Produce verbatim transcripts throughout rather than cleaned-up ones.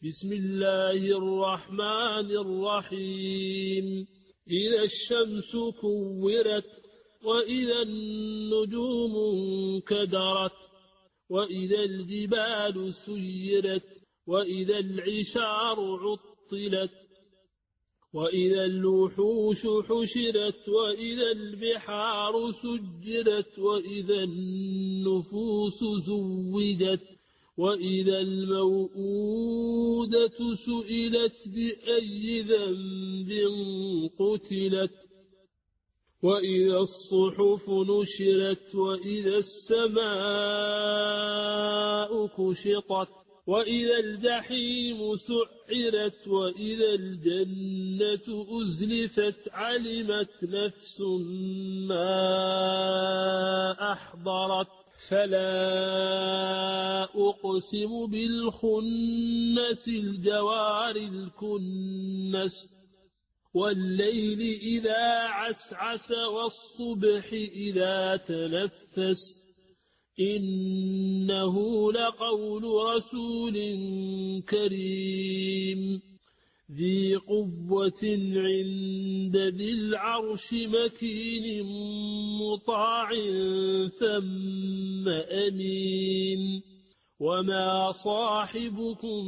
بسم الله الرحمن الرحيم إذا الشمس كورت وإذا النجوم انكدرت وإذا الجبال سيرت وإذا العشار عطلت وإذا الوحوش حشرت وإذا البحار سجرت وإذا النفوس زوجت وإذا الموءودة سئلت بأي ذنب قتلت وإذا الصحف نشرت وإذا السماء كشطت وإذا الجحيم سعرت وإذا الجنة أزلفت علمت نفس ما أحضرت فلا أقسم بالخنس الجوار الكنس والليل إذا عسعس والصبح إذا تنفس إنه لقول رسول كريم ذي قوة عند ذي العرش مكين مطاع ثم أمين وما صاحبكم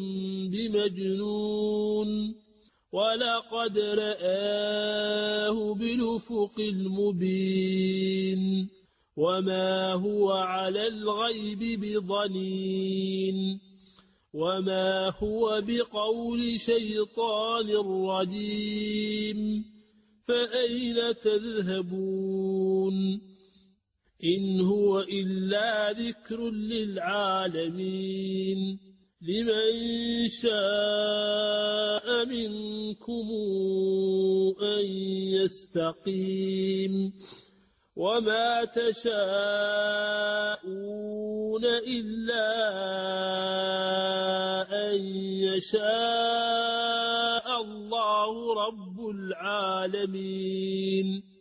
بمجنون ولقد رآه بالأفق المبين وما هو على الغيب بضنين وما هو بقول شيطان رجيم فأين تذهبون إن هو إلا ذكر للعالمين لمن شاء منكم أن يستقيم وما تشاءون إلا أن يشاء الله رب العالمين.